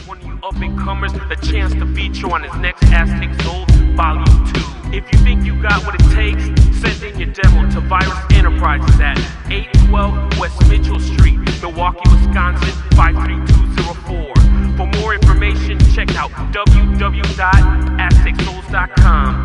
one of you up-and-comers a chance to feature on his next Aztec Soul Volume 2. If you think you got what it takes, send in your demo to Virus Enterprises at 812 West Mitchell Street, Milwaukee, Wisconsin 53204. For more information, check out www.aztecsouls.com.